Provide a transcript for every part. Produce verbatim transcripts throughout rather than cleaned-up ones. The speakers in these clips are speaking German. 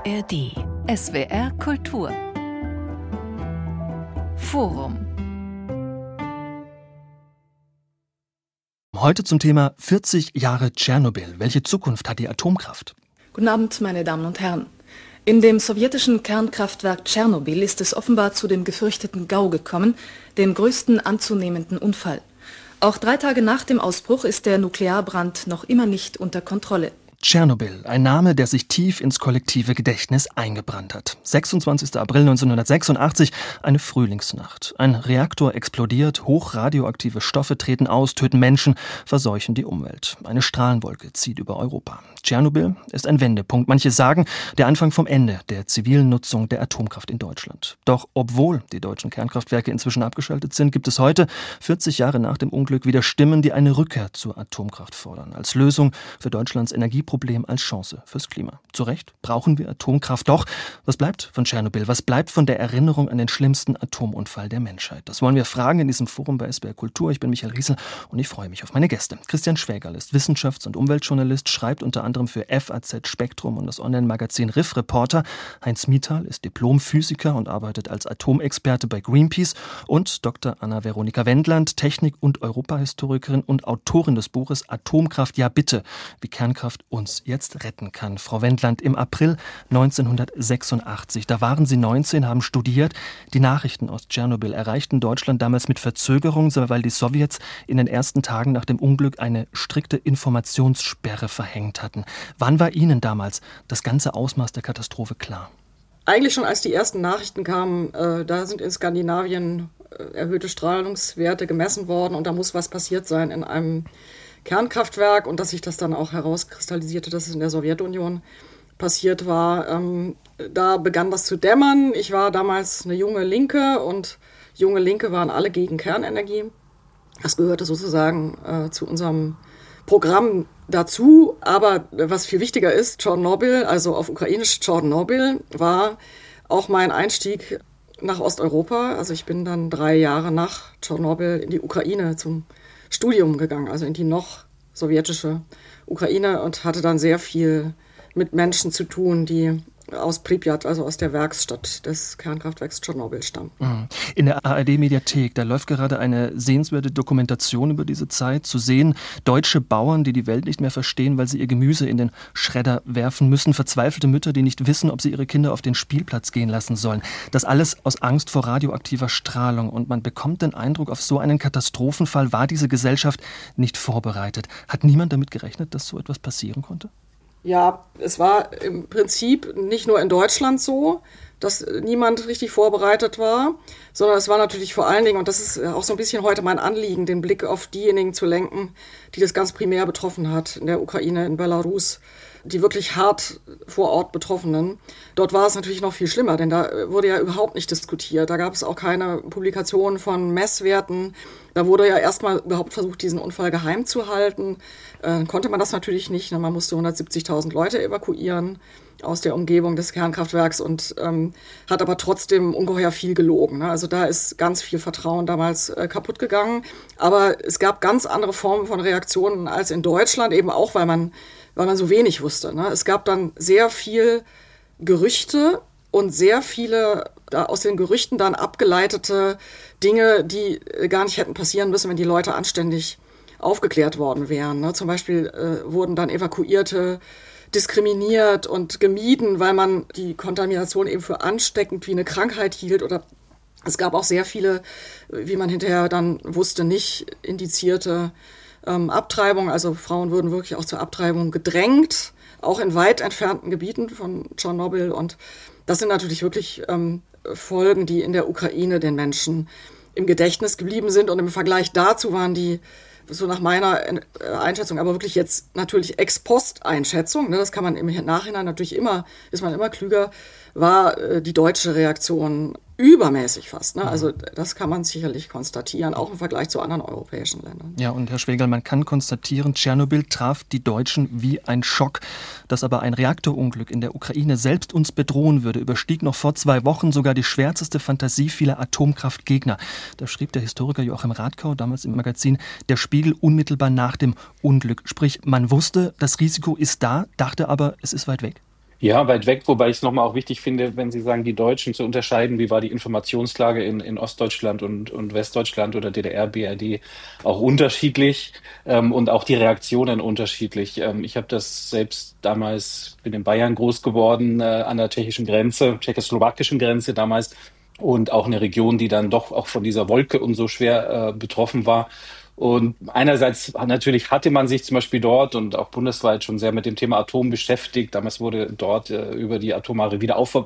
R D. S W R Kultur. Forum. Heute zum Thema vierzig Jahre Tschernobyl. Welche Zukunft hat die Atomkraft? Guten Abend, meine Damen und Herren. In dem sowjetischen Kernkraftwerk Tschernobyl ist es offenbar zu dem gefürchteten GAU gekommen, dem größten anzunehmenden Unfall. Auch drei Tage nach dem Ausbruch ist der Nuklearbrand noch immer nicht unter Kontrolle. Tschernobyl, ein Name, der sich tief ins kollektive Gedächtnis eingebrannt hat. sechsundzwanzigster April neunzehnhundertsechsundachtzig, eine Frühlingsnacht. Ein Reaktor explodiert, hochradioaktive Stoffe treten aus, töten Menschen, verseuchen die Umwelt. Eine Strahlenwolke zieht über Europa. Tschernobyl ist ein Wendepunkt. Manche sagen, der Anfang vom Ende der zivilen Nutzung der Atomkraft in Deutschland. Doch obwohl die deutschen Kernkraftwerke inzwischen abgeschaltet sind, gibt es heute, vierzig Jahre nach dem Unglück, wieder Stimmen, die eine Rückkehr zur Atomkraft fordern. Als Lösung für Deutschlands Energieprobleme. Problem als Chance fürs Klima. Zu Recht brauchen wir Atomkraft. Doch was bleibt von Tschernobyl? Was bleibt von der Erinnerung an den schlimmsten Atomunfall der Menschheit? Das wollen wir fragen in diesem Forum bei S W R Kultur. Ich bin Michael Riesel und ich freue mich auf meine Gäste. Christian Schwägerl ist Wissenschafts- und Umweltjournalist, schreibt unter anderem für F A Z Spektrum und das Online-Magazin Riff Reporter. Heinz Mietal ist Diplomphysiker und arbeitet als Atomexperte bei Greenpeace. Und Doktor Anna-Veronika Wendland, Technik- und Europahistorikerin und Autorin des Buches Atomkraft, ja bitte, wie Kernkraft uns jetzt retten kann. Frau Wendland, im April neunzehnhundertsechsundachtzig, da waren Sie neunzehn, haben studiert. Die Nachrichten aus Tschernobyl erreichten Deutschland damals mit Verzögerung, weil die Sowjets in den ersten Tagen nach dem Unglück eine strikte Informationssperre verhängt hatten. Wann war Ihnen damals das ganze Ausmaß der Katastrophe klar? Eigentlich schon, als die ersten Nachrichten kamen, äh, da sind in Skandinavien äh, erhöhte Strahlungswerte gemessen worden und da muss was passiert sein in einem Kernkraftwerk und dass sich das dann auch herauskristallisierte, dass es in der Sowjetunion passiert war. Ähm, da begann das zu dämmern. Ich war damals eine junge Linke und junge Linke waren alle gegen Kernenergie. Das gehörte sozusagen äh, zu unserem Programm dazu. Aber was viel wichtiger ist, Tschernobyl, also auf ukrainisch Tschernobyl, war auch mein Einstieg nach Osteuropa. Also ich bin dann drei Jahre nach Tschernobyl in die Ukraine zum Studium gegangen, also in die noch sowjetische Ukraine und hatte dann sehr viel mit Menschen zu tun, die aus Pripyat, also aus der Werkstatt des Kernkraftwerks Tschernobyl stammen. In der A R D-Mediathek, da läuft gerade eine sehenswerte Dokumentation über diese Zeit, zu sehen, deutsche Bauern, die die Welt nicht mehr verstehen, weil sie ihr Gemüse in den Schredder werfen müssen, verzweifelte Mütter, die nicht wissen, ob sie ihre Kinder auf den Spielplatz gehen lassen sollen. Das alles aus Angst vor radioaktiver Strahlung. Und man bekommt den Eindruck, auf so einen Katastrophenfall war diese Gesellschaft nicht vorbereitet. Hat niemand damit gerechnet, dass so etwas passieren konnte? Ja, es war im Prinzip nicht nur in Deutschland so, dass niemand richtig vorbereitet war, sondern es war natürlich vor allen Dingen, und das ist auch so ein bisschen heute mein Anliegen, den Blick auf diejenigen zu lenken, die das ganz primär betroffen hat, in der Ukraine, in Belarus, die wirklich hart vor Ort Betroffenen. Dort war es natürlich noch viel schlimmer, denn da wurde ja überhaupt nicht diskutiert. Da gab es auch keine Publikation von Messwerten. Da wurde ja erstmal überhaupt versucht, diesen Unfall geheim zu halten. Äh, konnte man das natürlich nicht. Man musste hundertsiebzigtausend Leute evakuieren aus der Umgebung des Kernkraftwerks und ähm, hat aber trotzdem ungeheuer viel gelogen. Ne? Also da ist ganz viel Vertrauen damals äh, kaputt gegangen. Aber es gab ganz andere Formen von Reaktionen als in Deutschland, eben auch, weil man, weil man so wenig wusste. Ne? Es gab dann sehr viel Gerüchte und sehr viele da aus den Gerüchten dann abgeleitete Dinge, die äh, gar nicht hätten passieren müssen, wenn die Leute anständig aufgeklärt worden wären. Ne? Zum Beispiel äh, wurden dann Evakuierte diskriminiert und gemieden, weil man die Kontamination eben für ansteckend wie eine Krankheit hielt. Oder es gab auch sehr viele, wie man hinterher dann wusste, nicht indizierte ähm, Abtreibungen. Also Frauen wurden wirklich auch zur Abtreibung gedrängt, auch in weit entfernten Gebieten von Tschernobyl. Und das sind natürlich wirklich ähm, Folgen, die in der Ukraine den Menschen im Gedächtnis geblieben sind. Und im Vergleich dazu waren die, so nach meiner Einschätzung, aber wirklich jetzt natürlich Ex-Post-Einschätzung, ne, das kann man im Nachhinein natürlich immer, ist man immer klüger, war äh, die deutsche Reaktion übermäßig fast. Ne? Also das kann man sicherlich konstatieren, auch im Vergleich zu anderen europäischen Ländern. Ja, und Herr Schwägerl, man kann konstatieren, Tschernobyl traf die Deutschen wie ein Schock. Dass aber ein Reaktorunglück in der Ukraine selbst uns bedrohen würde, überstieg noch vor zwei Wochen sogar die schwärzeste Fantasie vieler Atomkraftgegner. Da schrieb der Historiker Joachim Radkau damals im Magazin Der Spiegel unmittelbar nach dem Unglück. Sprich, man wusste, das Risiko ist da, dachte aber, es ist weit weg. Ja, weit weg, wobei ich es nochmal auch wichtig finde, wenn Sie sagen, die Deutschen zu unterscheiden, wie war die Informationslage in, in Ostdeutschland und, und Westdeutschland oder D D R, B R D auch unterschiedlich ähm, und auch die Reaktionen unterschiedlich. Ähm, ich habe das selbst damals, bin in Bayern groß geworden, äh, an der tschechischen Grenze, tschechoslowakischen Grenze damals und auch eine Region, die dann doch auch von dieser Wolke und so schwer äh, betroffen war. Und einerseits natürlich hatte man sich zum Beispiel dort und auch bundesweit schon sehr mit dem Thema Atom beschäftigt. Damals wurde dort äh, über die atomare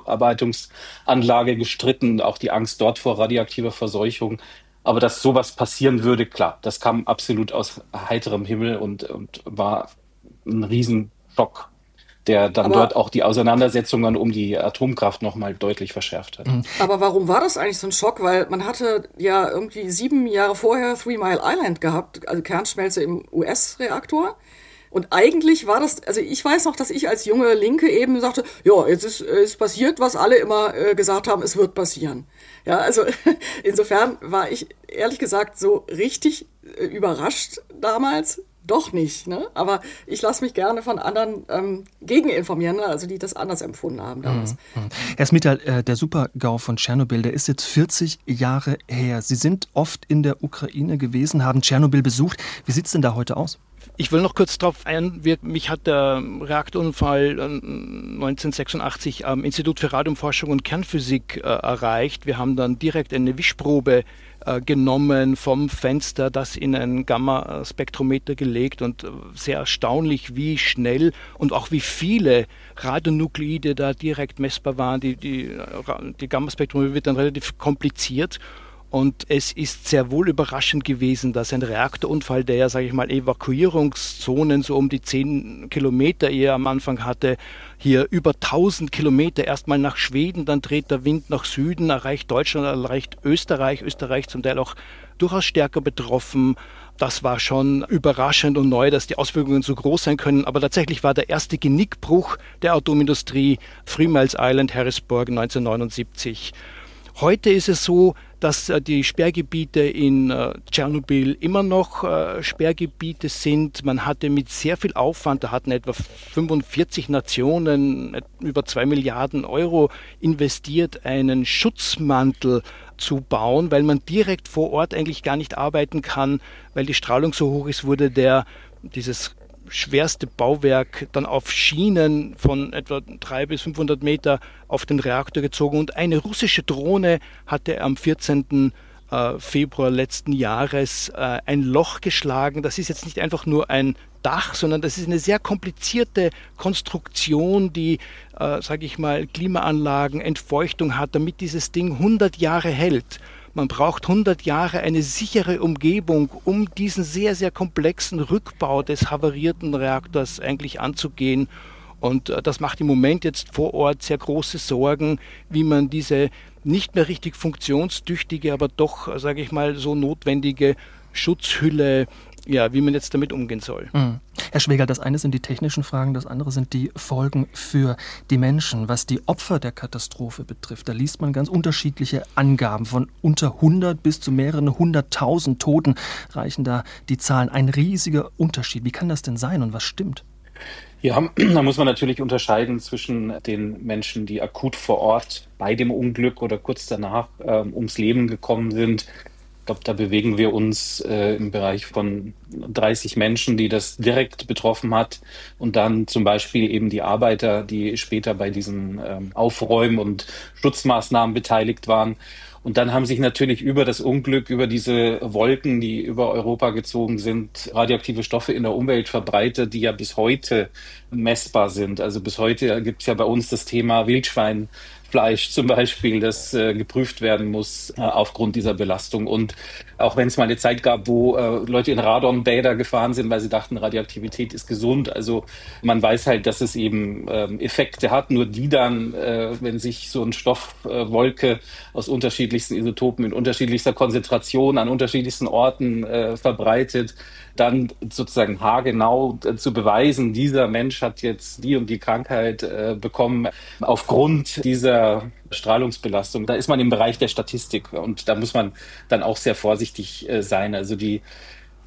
Wiederaufarbeitungsanlage gestritten, auch die Angst dort vor radioaktiver Verseuchung. Aber dass sowas passieren würde, klar, das kam absolut aus heiterem Himmel und, und war ein Riesenschock, der dann aber dort auch die Auseinandersetzungen um die Atomkraft nochmal deutlich verschärft hat. Aber warum war das eigentlich so ein Schock? Weil man hatte ja irgendwie sieben Jahre vorher Three Mile Island gehabt, also Kernschmelze im U S-Reaktor. Und eigentlich war das, also ich weiß noch, dass ich als junge Linke eben sagte, ja, jetzt ist, ist passiert, was alle immer äh, gesagt haben, es wird passieren. Ja, also insofern war ich ehrlich gesagt so richtig äh, überrascht damals. Doch nicht, ne? Aber ich lasse mich gerne von anderen ähm, gegeninformieren, ne? Also die das anders empfunden haben damals. Mhm. Herr Smital, äh, der Super-GAU von Tschernobyl, der ist jetzt vierzig Jahre her. Sie sind oft in der Ukraine gewesen, haben Tschernobyl besucht. Wie sieht es denn da heute aus? Ich will noch kurz darauf einwirken, mich hat der Reaktorunfall neunzehnhundertsechsundachtzig am Institut für Radiumforschung und Kernphysik äh, erreicht. Wir haben dann direkt eine Wischprobe äh, genommen vom Fenster, das in ein Gamma-Spektrometer gelegt und äh, sehr erstaunlich, wie schnell und auch wie viele Radionukleide da direkt messbar waren. Die, die, die Gamma-Spektrometer wird dann relativ kompliziert. Und es ist sehr wohl überraschend gewesen, dass ein Reaktorunfall, der ja, sage ich mal, Evakuierungszonen so um die zehn Kilometer eher am Anfang hatte, hier über tausend Kilometer erstmal nach Schweden, dann dreht der Wind nach Süden, erreicht Deutschland, erreicht Österreich, Österreich zum Teil auch durchaus stärker betroffen. Das war schon überraschend und neu, dass die Auswirkungen so groß sein können. Aber tatsächlich war der erste Genickbruch der Atomindustrie Three Mile Island, Harrisburg neunzehnhundertneunundsiebzig. Heute ist es so, dass äh, die Sperrgebiete in äh, Tschernobyl immer noch äh, Sperrgebiete sind. Man hatte mit sehr viel Aufwand, da hatten etwa fünfundvierzig Nationen über zwei Milliarden Euro investiert, einen Schutzmantel zu bauen, weil man direkt vor Ort eigentlich gar nicht arbeiten kann, weil die Strahlung so hoch ist, wurde der, dieses schwerste Bauwerk dann auf Schienen von etwa dreihundert bis fünfhundert Meter auf den Reaktor gezogen und eine russische Drohne hatte am vierzehnten Februar letzten Jahres äh, ein Loch geschlagen. Das ist jetzt nicht einfach nur ein Dach, sondern das ist eine sehr komplizierte Konstruktion, die, äh, sage ich mal, Klimaanlagen, Entfeuchtung hat, damit dieses Ding hundert Jahre hält. Man braucht hundert Jahre eine sichere Umgebung, um diesen sehr, sehr komplexen Rückbau des havarierten Reaktors eigentlich anzugehen. Und äh, das macht im Moment jetzt vor Ort sehr große Sorgen, wie man diese nicht mehr richtig funktionstüchtige, aber doch, sage ich mal, so notwendige Schutzhülle, ja, wie man jetzt damit umgehen soll. Mhm. Herr Schwegel, das eine sind die technischen Fragen, das andere sind die Folgen für die Menschen. Was die Opfer der Katastrophe betrifft, da liest man ganz unterschiedliche Angaben. Von unter hundert bis zu mehreren hunderttausend Toten reichen da die Zahlen. Ein riesiger Unterschied. Wie kann das denn sein und was stimmt? Ja, da muss man natürlich unterscheiden zwischen den Menschen, die akut vor Ort bei dem Unglück oder kurz danach äh, ums Leben gekommen sind. Ich glaube, da bewegen wir uns äh, im Bereich von dreißig Menschen, die das direkt betroffen hat. Und dann zum Beispiel eben die Arbeiter, die später bei diesen ähm, Aufräumen und Schutzmaßnahmen beteiligt waren. Und dann haben sich natürlich über das Unglück, über diese Wolken, die über Europa gezogen sind, radioaktive Stoffe in der Umwelt verbreitet, die ja bis heute messbar sind. Also bis heute gibt es ja bei uns das Thema Wildschweinfleisch zum Beispiel, das äh, geprüft werden muss äh, aufgrund dieser Belastung. Und auch wenn es mal eine Zeit gab, wo äh, Leute in Radonbäder gefahren sind, weil sie dachten, Radioaktivität ist gesund. Also man weiß halt, dass es eben äh, Effekte hat, nur die dann, äh, wenn sich so eine Stoffwolke äh, aus unterschiedlichsten Isotopen in unterschiedlichster Konzentration an unterschiedlichsten Orten äh, verbreitet, dann sozusagen haargenau äh, zu beweisen, dieser Mensch hat jetzt die und die Krankheit äh, bekommen aufgrund dieser Strahlungsbelastung. Da ist man im Bereich der Statistik und da muss man dann auch sehr vorsichtig äh, sein. Also die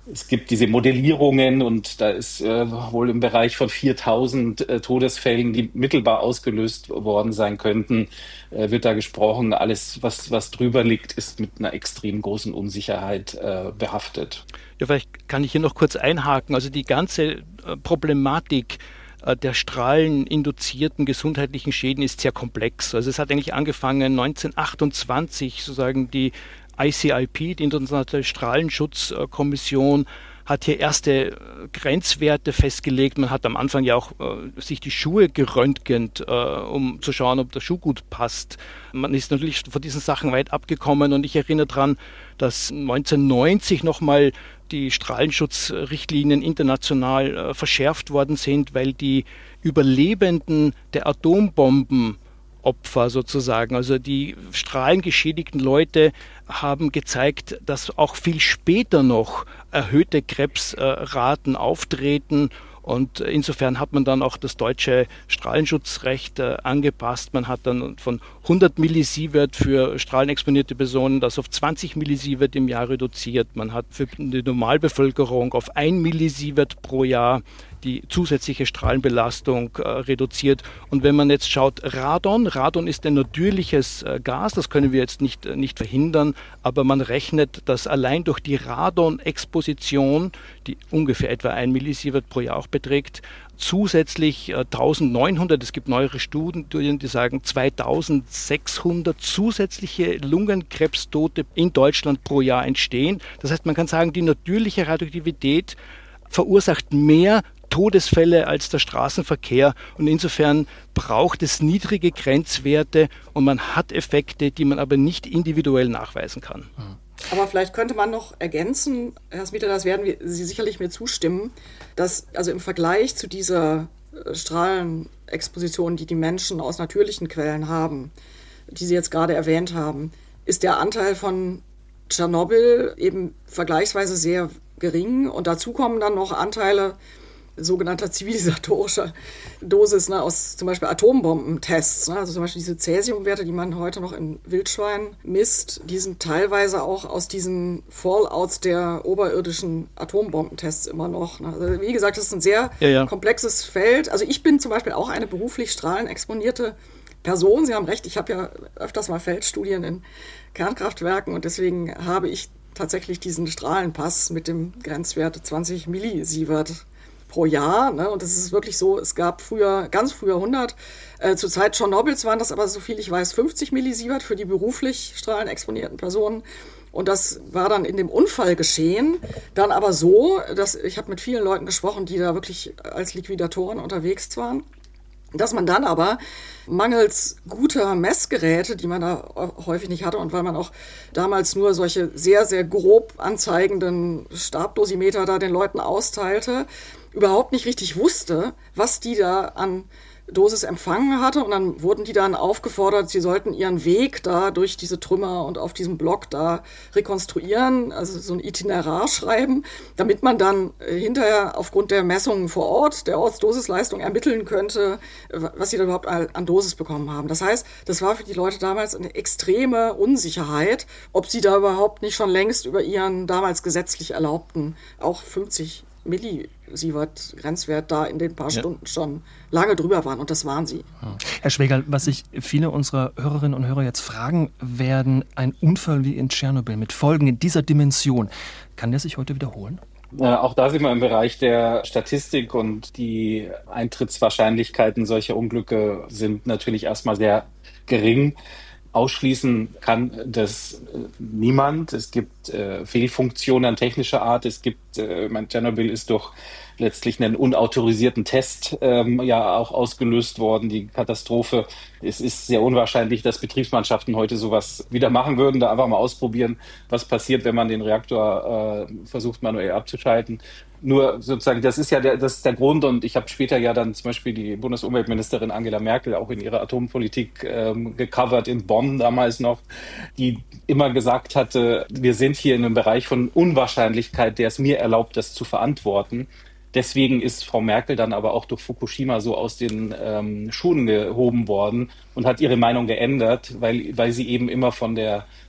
Es gibt diese Modellierungen und da ist äh, wohl im Bereich von viertausend äh, Todesfällen, die mittelbar ausgelöst worden sein könnten, äh, wird da gesprochen. Alles, was, was drüber liegt, ist mit einer extrem großen Unsicherheit äh, behaftet. Ja, vielleicht kann ich hier noch kurz einhaken. Also die ganze äh, Problematik äh, der strahleninduzierten gesundheitlichen Schäden ist sehr komplex. Also es hat eigentlich angefangen neunzehnhundertachtundzwanzig, sozusagen die I C I P, die Internationale Strahlenschutzkommission, hat hier erste Grenzwerte festgelegt. Man hat am Anfang ja auch äh, sich die Schuhe geröntgent, äh, um zu schauen, ob der Schuh gut passt. Man ist natürlich von diesen Sachen weit abgekommen und ich erinnere daran, dass neunzehnhundertneunzig nochmal die Strahlenschutzrichtlinien international äh, verschärft worden sind, weil die Überlebenden der Atombomben Opfer sozusagen, also die strahlengeschädigten Leute haben gezeigt, dass auch viel später noch erhöhte Krebsraten auftreten und insofern hat man dann auch das deutsche Strahlenschutzrecht äh, angepasst. Man hat dann von hundert Millisievert für strahlenexponierte Personen das auf zwanzig Millisievert im Jahr reduziert. Man hat für die Normalbevölkerung auf ein Millisievert pro Jahr die zusätzliche Strahlenbelastung äh, reduziert. Und wenn man jetzt schaut, Radon, Radon ist ein natürliches äh, Gas, das können wir jetzt nicht, äh, nicht verhindern, aber man rechnet, dass allein durch die Radon-Exposition, die ungefähr etwa ein Millisievert pro Jahr auch beträgt, zusätzlich äh, eintausendneunhundert, es gibt neuere Studien, die sagen zweitausendsechshundert zusätzliche Lungenkrebstote in Deutschland pro Jahr entstehen. Das heißt, man kann sagen, die natürliche Radioaktivität verursacht mehr Todesfälle als der Straßenverkehr und insofern braucht es niedrige Grenzwerte und man hat Effekte, die man aber nicht individuell nachweisen kann. Aber vielleicht könnte man noch ergänzen, Herr Smita, das werden wir, Sie sicherlich mir zustimmen, dass also im Vergleich zu dieser Strahlenexposition, die die Menschen aus natürlichen Quellen haben, die Sie jetzt gerade erwähnt haben, ist der Anteil von Tschernobyl eben vergleichsweise sehr gering und dazu kommen dann noch Anteile sogenannter zivilisatorischer Dosis, ne, aus zum Beispiel Atombombentests. Ne, also zum Beispiel diese Cäsiumwerte, die man heute noch in Wildschweinen misst, die sind teilweise auch aus diesen Fallouts der oberirdischen Atombombentests immer noch. Ne. Also wie gesagt, das ist ein sehr ja, ja. komplexes Feld. Also ich bin zum Beispiel auch eine beruflich strahlenexponierte Person. Sie haben recht, ich habe ja öfters mal Feldstudien in Kernkraftwerken und deswegen habe ich tatsächlich diesen Strahlenpass mit dem Grenzwert zwanzig Millisievert pro Jahr. Ne? Und das ist wirklich so, es gab früher, ganz früher hundert. Äh, zur Zeit Tschernobyls waren das aber, so viel ich weiß, fünfzig Millisievert für die beruflich strahlenexponierten Personen. Und das war dann in dem Unfall geschehen. Dann aber so, dass ich habe mit vielen Leuten gesprochen, die da wirklich als Liquidatoren unterwegs waren. Dass man dann aber mangels guter Messgeräte, die man da häufig nicht hatte und weil man auch damals nur solche sehr, sehr grob anzeigenden Stabdosimeter da den Leuten austeilte, überhaupt nicht richtig wusste, was die da an Dosis empfangen hatte. Und dann wurden die dann aufgefordert, sie sollten ihren Weg da durch diese Trümmer und auf diesem Block da rekonstruieren, also so ein Itinerar schreiben, damit man dann hinterher aufgrund der Messungen vor Ort, der Ortsdosisleistung ermitteln könnte, was sie da überhaupt an Dosis bekommen haben. Das heißt, das war für die Leute damals eine extreme Unsicherheit, ob sie da überhaupt nicht schon längst über ihren damals gesetzlich erlaubten, auch fünfzig Millisievert Grenzwert da in den paar ja. Stunden schon lange drüber waren. Und das waren sie. Herr Schwegel, was sich viele unserer Hörerinnen und Hörer jetzt fragen werden, ein Unfall wie in Tschernobyl mit Folgen in dieser Dimension, kann der sich heute wiederholen? Äh, auch da sind wir im Bereich der Statistik und die Eintrittswahrscheinlichkeiten solcher Unglücke sind natürlich erstmal sehr gering. Ausschließen kann das niemand. Es gibt äh, Fehlfunktionen technischer Art. Es gibt, äh, mein Tschernobyl ist durch letztlich einen unautorisierten Test ähm, ja auch ausgelöst worden, die Katastrophe. Es ist sehr unwahrscheinlich, dass Betriebsmannschaften heute sowas wieder machen würden, da einfach mal ausprobieren, was passiert, wenn man den Reaktor äh, versucht manuell abzuschalten. Nur sozusagen, das ist ja der, das ist der Grund und ich habe später ja dann zum Beispiel die Bundesumweltministerin Angela Merkel auch in ihrer Atompolitik ähm, gecovert in Bonn damals noch, die immer gesagt hatte, wir sind hier in einem Bereich von Unwahrscheinlichkeit, der es mir erlaubt, das zu verantworten. Deswegen ist Frau Merkel dann aber auch durch Fukushima so aus den ähm, Schuhen gehoben worden und hat ihre Meinung geändert, weil, weil sie eben immer von der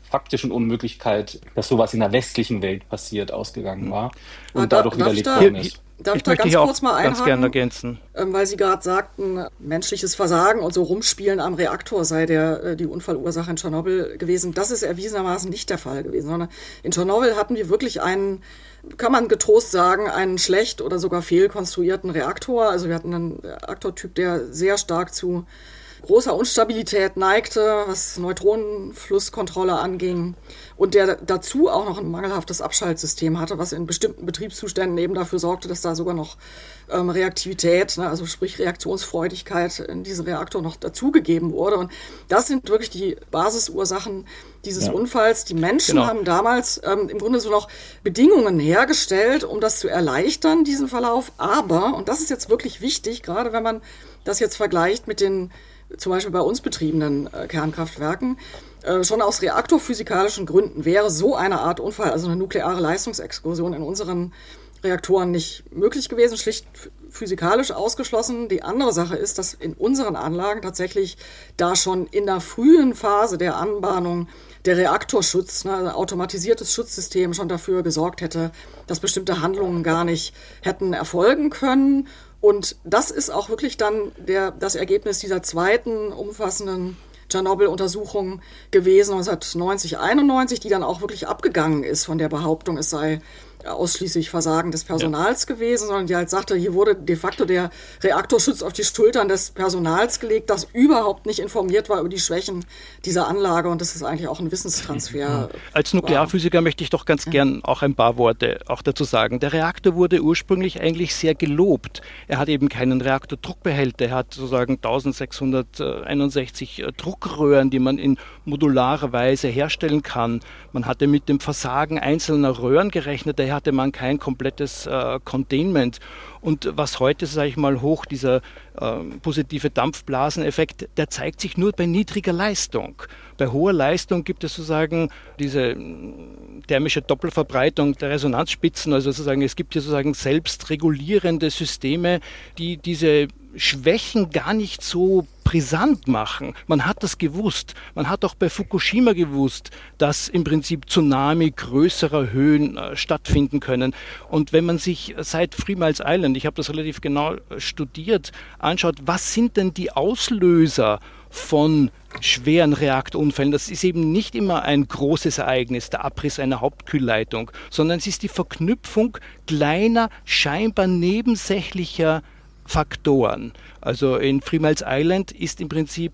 faktischen Unmöglichkeit, dass sowas in der westlichen Welt passiert, ausgegangen war und da, dadurch widerlegt da, worden ist. Darf ich, ich da möchte ganz kurz mal einhaken, ganz gerne ergänzen. Ähm, weil Sie gerade sagten, menschliches Versagen und so Rumspielen am Reaktor sei der, äh, die Unfallursache in Tschernobyl gewesen. Das ist erwiesenermaßen nicht der Fall gewesen, sondern in Tschernobyl hatten wir wirklich einen, kann man getrost sagen, einen schlecht oder sogar fehlkonstruierten Reaktor. Also wir hatten einen Reaktortyp, der sehr stark zu großer Unstabilität neigte, was Neutronenflusskontrolle anging und der dazu auch noch ein mangelhaftes Abschaltsystem hatte, was in bestimmten Betriebszuständen eben dafür sorgte, dass da sogar noch ähm, Reaktivität, ne, also sprich Reaktionsfreudigkeit in diesen Reaktor noch dazugegeben wurde. Und das sind wirklich die Basisursachen dieses ja. Unfalls. Die Menschen genau. haben damals ähm, im Grunde so noch Bedingungen hergestellt, um das zu erleichtern, diesen Verlauf. Aber, und das ist jetzt wirklich wichtig, gerade wenn man das jetzt vergleicht mit den zum Beispiel bei uns betriebenen äh, Kernkraftwerken, äh, schon aus reaktorphysikalischen Gründen wäre so eine Art Unfall, also eine nukleare Leistungsexplosion in unseren Reaktoren nicht möglich gewesen, schlicht physikalisch ausgeschlossen. Die andere Sache ist, dass in unseren Anlagen tatsächlich da schon in der frühen Phase der Anbahnung der Reaktorschutz, ne, ein automatisiertes Schutzsystem schon dafür gesorgt hätte, dass bestimmte Handlungen gar nicht hätten erfolgen können. Und das ist auch wirklich dann der, das Ergebnis dieser zweiten umfassenden Tschernobyl-Untersuchung gewesen, neunzehnhundertneunzig, einundneunzig, die dann auch wirklich abgegangen ist von der Behauptung, es sei ausschließlich Versagen des Personals ja. gewesen, sondern die halt sagte, hier wurde de facto der Reaktorschutz auf die Schultern des Personals gelegt, das überhaupt nicht informiert war über die Schwächen dieser Anlage, und das ist eigentlich auch ein Wissenstransfer. Als Nuklearphysiker war. möchte ich doch ganz ja. gern auch ein paar Worte auch dazu sagen. Der Reaktor wurde ursprünglich eigentlich sehr gelobt. Er hat eben keinen Reaktordruckbehälter, er hat sozusagen eintausendsechshunderteinundsechzig Druckröhren, die man in modularer Weise herstellen kann. Man hatte mit dem Versagen einzelner Röhren gerechnet, daher hatte man kein komplettes äh, Containment. Und was heute, sage ich mal, hoch, dieser äh, positive Dampfblaseneffekt, der zeigt sich nur bei niedriger Leistung. Bei hoher Leistung gibt es sozusagen diese thermische Doppelverbreitung der Resonanzspitzen, also sozusagen, es gibt hier sozusagen selbstregulierende Systeme, die diese Schwächen gar nicht so brisant machen. Man hat das gewusst. Man hat auch bei Fukushima gewusst, dass im Prinzip Tsunami größerer Höhen äh, stattfinden können. Und wenn man sich seit Three Miles Island, ich habe das relativ genau studiert, anschaut, was sind denn die Auslöser von schweren Reaktorunfällen? Das ist eben nicht immer ein großes Ereignis, der Abriss einer Hauptkühlleitung, sondern es ist die Verknüpfung kleiner, scheinbar nebensächlicher Faktoren. Also in Three Miles Island ist im Prinzip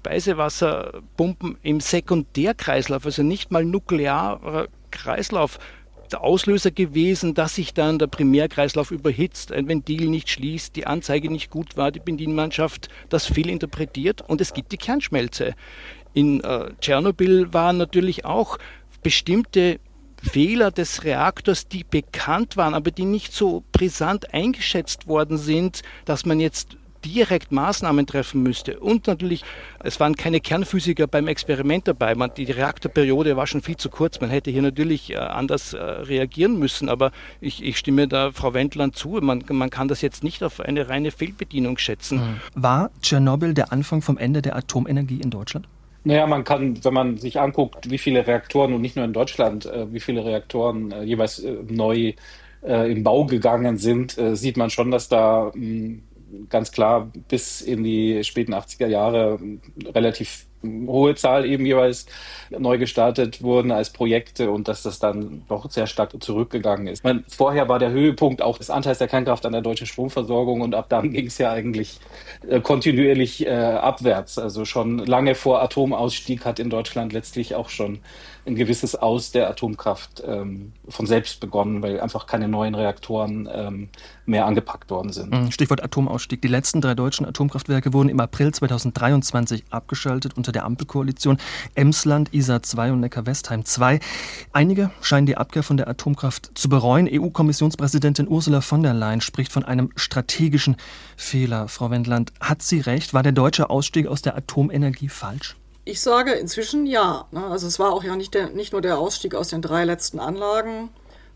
Speisewasserpumpen im Sekundärkreislauf, also nicht mal nuklearer Kreislauf, der Auslöser gewesen, dass sich dann der Primärkreislauf überhitzt, ein Ventil nicht schließt, die Anzeige nicht gut war, die Bedienmannschaft das fehlinterpretiert und es gibt die Kernschmelze. In äh, Tschernobyl waren natürlich auch bestimmte Fehler des Reaktors, die bekannt waren, aber die nicht so brisant eingeschätzt worden sind, dass man jetzt direkt Maßnahmen treffen müsste. Und natürlich, es waren keine Kernphysiker beim Experiment dabei. Man, die Reaktorperiode war schon viel zu kurz. Man hätte hier natürlich äh, anders äh, reagieren müssen. Aber ich, ich stimme da Frau Wendland zu. Man, man kann das jetzt nicht auf eine reine Fehlbedienung schätzen. War Tschernobyl der Anfang vom Ende der Atomenergie in Deutschland? Naja, man kann, wenn man sich anguckt, wie viele Reaktoren, und nicht nur in Deutschland, äh, wie viele Reaktoren äh, jeweils äh, neu äh, im Bau gegangen sind, äh, sieht man schon, dass da mh, ganz klar bis in die späten achtziger Jahre relativ hohe Zahl eben jeweils neu gestartet wurden als Projekte und dass das dann doch sehr stark zurückgegangen ist. Man, vorher war der Höhepunkt auch des Anteils der Kernkraft an der deutschen Stromversorgung und ab dann ging es ja eigentlich äh, kontinuierlich äh, abwärts. Also schon lange vor Atomausstieg hat in Deutschland letztlich auch schon ein gewisses Aus der Atomkraft ähm, von selbst begonnen, weil einfach keine neuen Reaktoren ähm, mehr angepackt worden sind. Stichwort Atomausstieg. Die letzten drei deutschen Atomkraftwerke wurden im April zweitausenddreiundzwanzig abgeschaltet unter der Ampelkoalition. Emsland, Isar zwei und Neckar-Westheim zwei. Einige scheinen die Abkehr von der Atomkraft zu bereuen. E U-Kommissionspräsidentin Ursula von der Leyen spricht von einem strategischen Fehler. Frau Wendland, hat sie recht? War der deutsche Ausstieg aus der Atomenergie falsch? Ich sage inzwischen ja. Also es war auch ja nicht, der, nicht nur der Ausstieg aus den drei letzten Anlagen,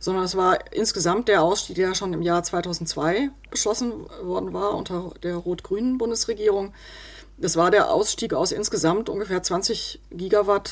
sondern es war insgesamt der Ausstieg, der schon im Jahr zweitausendzwei beschlossen worden war unter der rot-grünen Bundesregierung. Das war der Ausstieg aus insgesamt ungefähr zwanzig Gigawatt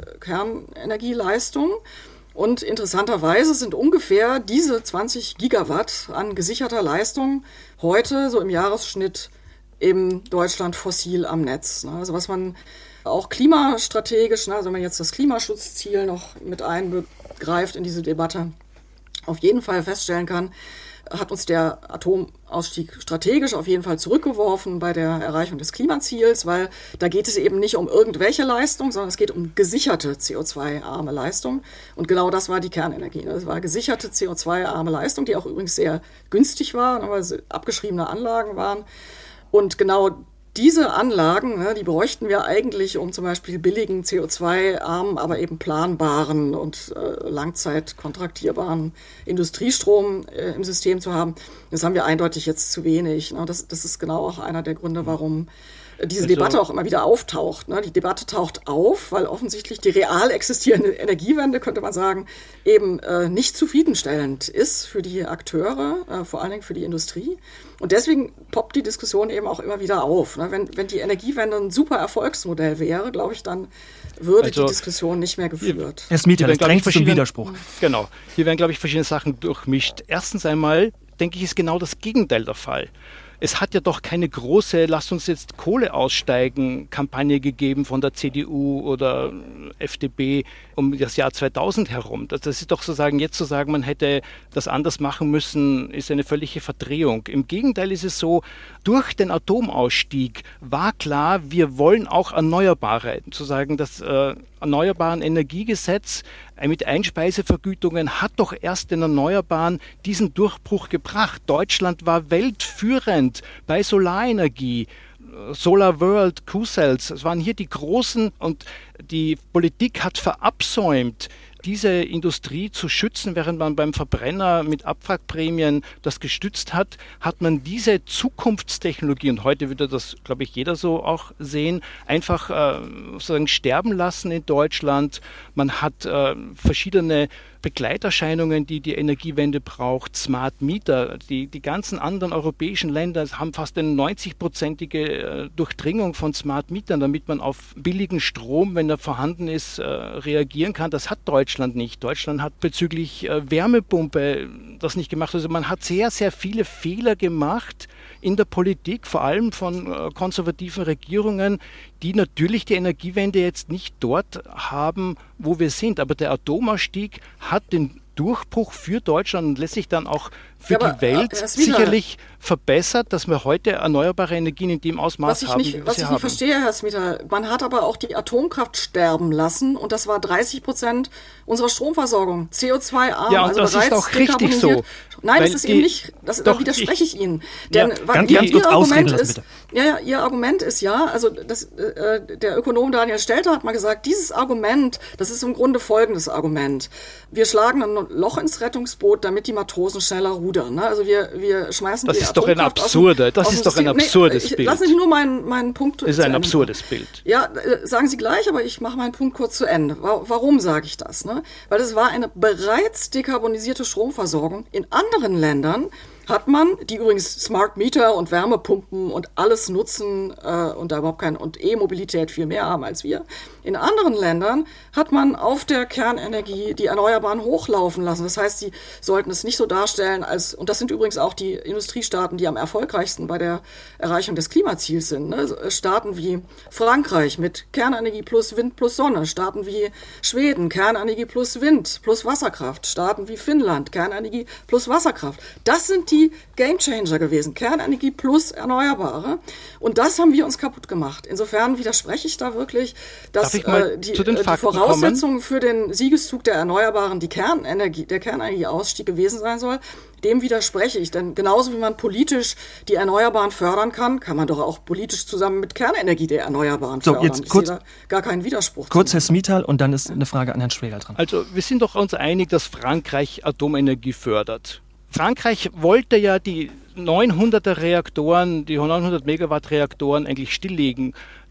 Kernenergieleistung. Und interessanterweise sind ungefähr diese zwanzig Gigawatt an gesicherter Leistung heute so im Jahresschnitt in Deutschland fossil am Netz. Also was man auch klimastrategisch, also wenn man jetzt das Klimaschutzziel noch mit einbegreift in diese Debatte, auf jeden Fall feststellen kann, hat uns der Atomausstieg strategisch auf jeden Fall zurückgeworfen bei der Erreichung des Klimaziels, weil da geht es eben nicht um irgendwelche Leistung, sondern es geht um gesicherte C O zwei arme Leistung. Und genau das war die Kernenergie. Das war gesicherte C O zwei arme Leistung, die auch übrigens sehr günstig war, weil sie abgeschriebene Anlagen waren. Und genau diese Anlagen, ne, die bräuchten wir eigentlich, um zum Beispiel billigen C O zwei armen, aber eben planbaren und äh, langzeitkontraktierbaren Industriestrom äh, im System zu haben. Das haben wir eindeutig jetzt zu wenig. Ne? Das, das ist genau auch einer der Gründe, warum diese also, Debatte auch immer wieder auftaucht. Ne? Die Debatte taucht auf, weil offensichtlich die real existierende Energiewende, könnte man sagen, eben äh, nicht zufriedenstellend ist für die Akteure, äh, vor allen Dingen für die Industrie. Und deswegen poppt die Diskussion eben auch immer wieder auf. Ne? Wenn, wenn die Energiewende ein super Erfolgsmodell wäre, glaube ich, dann würde also, die Diskussion nicht mehr geführt. Herr Smeater, das drängt sich zum Widerspruch. Genau. Hier werden, glaube ich, verschiedene Sachen durchmischt. Erstens einmal, denke ich, ist genau das Gegenteil der Fall. Es hat ja doch keine große Lasst uns jetzt Kohle aussteigen Kampagne gegeben von der C D U oder F D P um das Jahr zweitausend herum. Das ist doch sozusagen, jetzt zu sagen, man hätte das anders machen müssen, ist eine völlige Verdrehung. Im Gegenteil ist es so, durch den Atomausstieg war klar, wir wollen auch Erneuerbare. Zu sagen, das äh, Erneuerbaren Energiegesetz mit Einspeisevergütungen hat doch erst den Erneuerbaren diesen Durchbruch gebracht. Deutschland war weltführend bei Solarenergie. Solar World, Q-Cells, es waren hier die großen, und die Politik hat verabsäumt, diese Industrie zu schützen, während man beim Verbrenner mit Abwrackprämien das gestützt hat, hat man diese Zukunftstechnologie, und heute würde das, glaube ich, jeder so auch sehen, einfach äh, sozusagen sterben lassen in Deutschland. Man hat äh, verschiedene Begleiterscheinungen, die die Energiewende braucht, Smart Meter. Die, die ganzen anderen europäischen Länder haben fast eine neunzig-prozentige Durchdringung von Smart Metern, damit man auf billigen Strom, wenn er vorhanden ist, reagieren kann. Das hat Deutschland nicht. Deutschland hat bezüglich Wärmepumpe das nicht gemacht. Also man hat sehr, sehr viele Fehler gemacht in der Politik, vor allem von konservativen Regierungen, die natürlich die Energiewende jetzt nicht dort haben, wo wir sind. Aber der Atomausstieg hat den Durchbruch für Deutschland und lässt sich dann auch für ja, die Welt sicherlich verbessert, dass wir heute erneuerbare Energien in dem Ausmaß was haben, nicht, wie wir was sie ich haben. nicht verstehe, Herr Smeater, man hat aber auch die Atomkraft sterben lassen, und das war dreißig Prozent unserer Stromversorgung, C O zwei arm. Ja, und also das ist auch richtig so. Nein, das ist die, eben nicht, das, doch, da widerspreche ich, ich Ihnen. Denn ja, ganz, ihr, ganz kurz ihr Argument lassen, ist, bitte. ja, ja, Ihr Argument ist ja, also das, äh, der Ökonom Daniel Stelter hat mal gesagt, dieses Argument, das ist im Grunde folgendes Argument. Wir schlagen ein Loch ins Rettungsboot, damit die Matrosen schneller rudern. Ne? Also wir, wir schmeißen das die ist doch ein absurde, das ist doch ein absurdes nee, ich, Bild. Lassen Sie nur meinen, meinen Punkt. Das ist ein absurdes Bild. Ja, äh, sagen Sie gleich, aber ich mache meinen Punkt kurz zu Ende. Warum sage ich das? Ne? Weil es war eine bereits dekarbonisierte Stromversorgung. In anderen Ländern hat man, die übrigens Smart Meter und Wärmepumpen und alles nutzen äh, und da überhaupt kein, und E-Mobilität viel mehr haben als wir. In anderen Ländern hat man auf der Kernenergie die Erneuerbaren hochlaufen lassen. Das heißt, sie sollten es nicht so darstellen als, und das sind übrigens auch die Industriestaaten, die am erfolgreichsten bei der Erreichung des Klimaziels sind. Ne? Staaten wie Frankreich mit Kernenergie plus Wind plus Sonne, Staaten wie Schweden, Kernenergie plus Wind plus Wasserkraft, Staaten wie Finnland, Kernenergie plus Wasserkraft. Das sind die Gamechanger gewesen, Kernenergie plus Erneuerbare. Und das haben wir uns kaputt gemacht. Insofern widerspreche ich da wirklich, dass äh, die, äh, die Voraussetzungen für den Siegeszug der Erneuerbaren die Kernenergie, der Kernenergieausstieg gewesen sein soll. Dem widerspreche ich, denn genauso wie man politisch die Erneuerbaren fördern kann, kann man doch auch politisch zusammen mit Kernenergie der Erneuerbaren so, fördern. Jetzt ich kurz, sehe da gar keinen Widerspruch. Kurz Herr Smeater und dann ist eine Frage an Herrn Schwegel dran. Also wir sind doch uns einig, dass Frankreich Atomenergie fördert. Frankreich wollte ja die neunhunderter Reaktoren, die neunhundert Megawatt Reaktoren eigentlich stilllegen.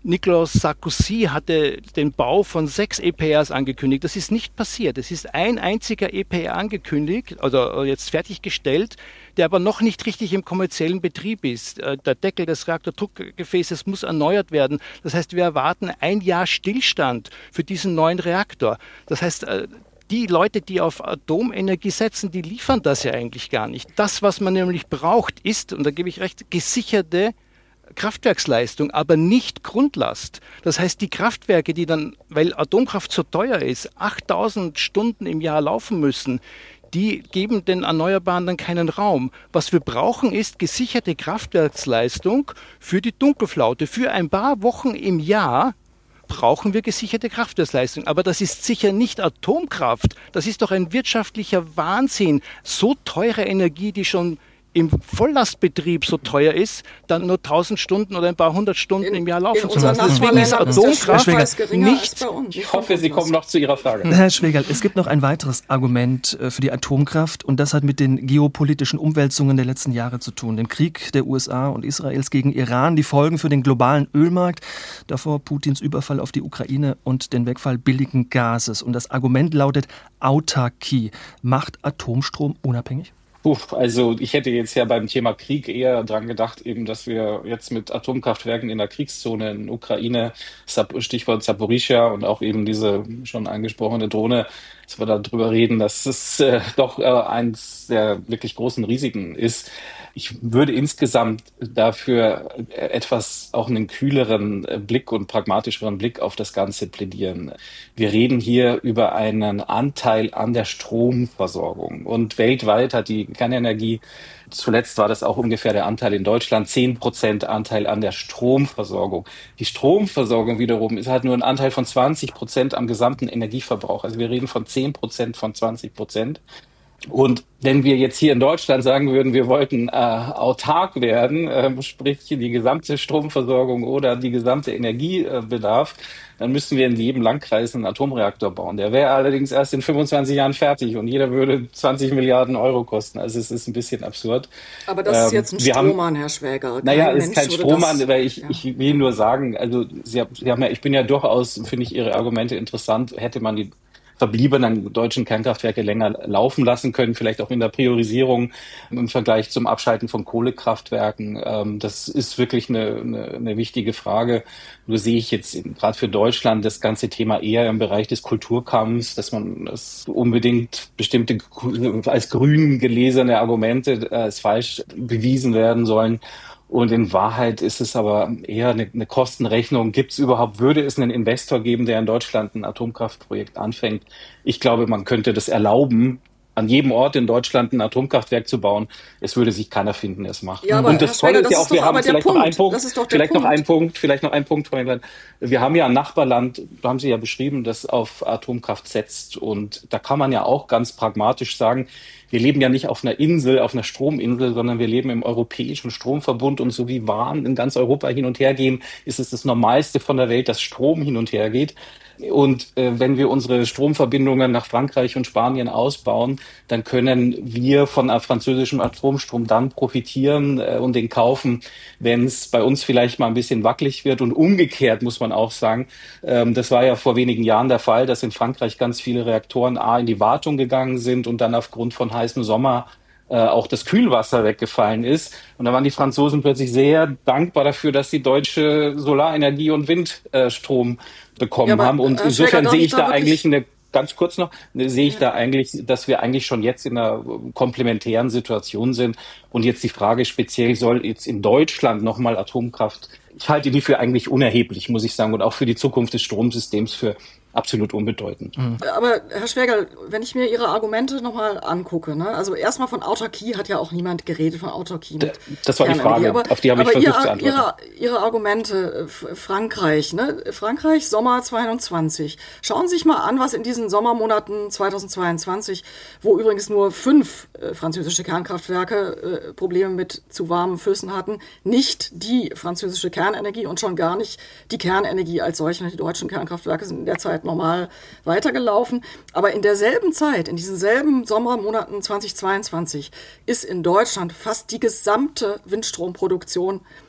Nicolas Sarkozy hatte den Bau von sechs E P Rs angekündigt. Das ist nicht passiert. Es ist ein einziger E P R angekündigt, also jetzt fertiggestellt, der aber noch nicht richtig im kommerziellen Betrieb ist. Der Deckel des Reaktordruckgefäßes muss erneuert werden. Das heißt, wir erwarten ein Jahr Stillstand für diesen neuen Reaktor. Das heißt, die Leute, die auf Atomenergie setzen, die liefern das ja eigentlich gar nicht. Das, was man nämlich braucht, ist, und da gebe ich recht, gesicherte Kraftwerksleistung, aber nicht Grundlast. Das heißt, die Kraftwerke, die dann, weil Atomkraft so teuer ist, achttausend Stunden im Jahr laufen müssen, die geben den Erneuerbaren dann keinen Raum. Was wir brauchen, ist gesicherte Kraftwerksleistung für die Dunkelflaute. Für ein paar Wochen im Jahr brauchen wir gesicherte Kraftwerksleistung. Aber das ist sicher nicht Atomkraft. Das ist doch ein wirtschaftlicher Wahnsinn. So teure Energie, die schon im Volllastbetrieb so teuer ist, dann nur tausend Stunden oder ein paar hundert Stunden in, im Jahr laufen zu lassen. Deswegen ist Atomkraft nicht... Ich hoffe, Sie kommen noch zu Ihrer Frage. Herr Schwegel, es gibt noch ein weiteres Argument für die Atomkraft und das hat mit den geopolitischen Umwälzungen der letzten Jahre zu tun. Den Krieg der U S A und Israels gegen Iran, die Folgen für den globalen Ölmarkt, davor Putins Überfall auf die Ukraine und den Wegfall billigen Gases. Und das Argument lautet Autarkie. Macht Atomstrom unabhängig? Also ich hätte jetzt ja beim Thema Krieg eher dran gedacht, eben, dass wir jetzt mit Atomkraftwerken in der Kriegszone in Ukraine, Stichwort Saporischschja und auch eben diese schon angesprochene Drohne, dass wir darüber reden, dass es äh, doch äh, eins der wirklich großen Risiken ist. Ich würde insgesamt dafür etwas auch einen kühleren Blick und pragmatischeren Blick auf das Ganze plädieren. Wir reden hier über einen Anteil an der Stromversorgung. Und weltweit hat die Kernenergie, zuletzt war das auch ungefähr der Anteil in Deutschland, zehn Prozent Anteil an der Stromversorgung. Die Stromversorgung wiederum ist halt nur ein Anteil von zwanzig Prozent am gesamten Energieverbrauch. Also wir reden von zehn Prozent von zwanzig Prozent. Und wenn wir jetzt hier in Deutschland sagen würden, wir wollten äh, autark werden, äh, sprich die gesamte Stromversorgung oder die gesamte Energiebedarf, dann müssten wir in jedem Landkreis einen Atomreaktor bauen. Der wäre allerdings erst in fünfundzwanzig Jahren fertig und jeder würde zwanzig Milliarden Euro kosten. Also es ist ein bisschen absurd. Aber das ist jetzt ein ähm, Strohmann, Herr Schwäger. Kein naja, es ist Mensch kein Strohmann, weil ich, ja. ich will nur sagen, also Sie haben, Sie haben ja, ich bin ja durchaus, finde ich Ihre Argumente interessant, hätte man die verbliebenen deutschen Kernkraftwerke länger laufen lassen können, vielleicht auch in der Priorisierung im Vergleich zum Abschalten von Kohlekraftwerken. Das ist wirklich eine, eine, eine wichtige Frage. Nur sehe ich jetzt gerade für Deutschland das ganze Thema eher im Bereich des Kulturkampfs, dass man das unbedingt bestimmte als grün gelesene Argumente als falsch bewiesen werden sollen. Und in Wahrheit ist es aber eher eine, eine Kostenrechnung. Gibt es überhaupt, würde es einen Investor geben, der in Deutschland ein Atomkraftprojekt anfängt? Ich glaube, man könnte das erlauben, an jedem Ort in Deutschland ein Atomkraftwerk zu bauen. Es würde sich keiner finden, der es macht. Ja, aber und das Tolle ist ja auch, wir haben vielleicht noch einen Punkt, vielleicht noch einen Punkt, vielleicht noch einen Punkt, wir haben ja ein Nachbarland, da haben Sie ja beschrieben, das auf Atomkraft setzt. Und da kann man ja auch ganz pragmatisch sagen, wir leben ja nicht auf einer Insel, auf einer Strominsel, sondern wir leben im europäischen Stromverbund. Und so wie Waren in ganz Europa hin und her gehen, ist es das Normalste von der Welt, dass Strom hin und her geht. Und äh, wenn wir unsere Stromverbindungen nach Frankreich und Spanien ausbauen, dann können wir von französischem Atomstrom dann profitieren äh, und den kaufen, wenn es bei uns vielleicht mal ein bisschen wackelig wird. Und umgekehrt muss man auch sagen, ähm, das war ja vor wenigen Jahren der Fall, dass in Frankreich ganz viele Reaktoren A in die Wartung gegangen sind und dann aufgrund von heißem Sommer äh, auch das Kühlwasser weggefallen ist. Und da waren die Franzosen plötzlich sehr dankbar dafür, dass sie deutsche Solarenergie und Windstrom bekommen ja, aber, haben. Und insofern sehe ich da eigentlich eine, ganz kurz noch, sehe ich ja. da eigentlich, dass wir eigentlich schon jetzt in einer komplementären Situation sind. Und jetzt die Frage speziell, soll jetzt in Deutschland nochmal Atomkraft, ich halte die für eigentlich unerheblich, muss ich sagen, und auch für die Zukunft des Stromsystems für absolut unbedeutend. Mhm. Aber Herr Schwäger, wenn ich mir Ihre Argumente nochmal angucke, ne? Also erstmal von Autarkie hat ja auch niemand geredet, von Autarkie. Mit das war die Frage, aber, auf die habe ich versucht ihre, zu antworten. Ihre, ihre Argumente, Frankreich, ne? Frankreich, Sommer zweiundzwanzig. Schauen Sie sich mal an, was in diesen Sommermonaten zweitausendzweiundzwanzig, wo übrigens nur fünf äh, französische Kernkraftwerke äh, Probleme mit zu warmen Flüssen hatten, nicht die französische Kernenergie und schon gar nicht die Kernenergie als solche. Die deutschen Kernkraftwerke sind in der Zeit normal weitergelaufen. Aber in derselben Zeit, in diesen selben Sommermonaten zweitausendzweiundzwanzig, ist in Deutschland fast die gesamte Windstromproduktion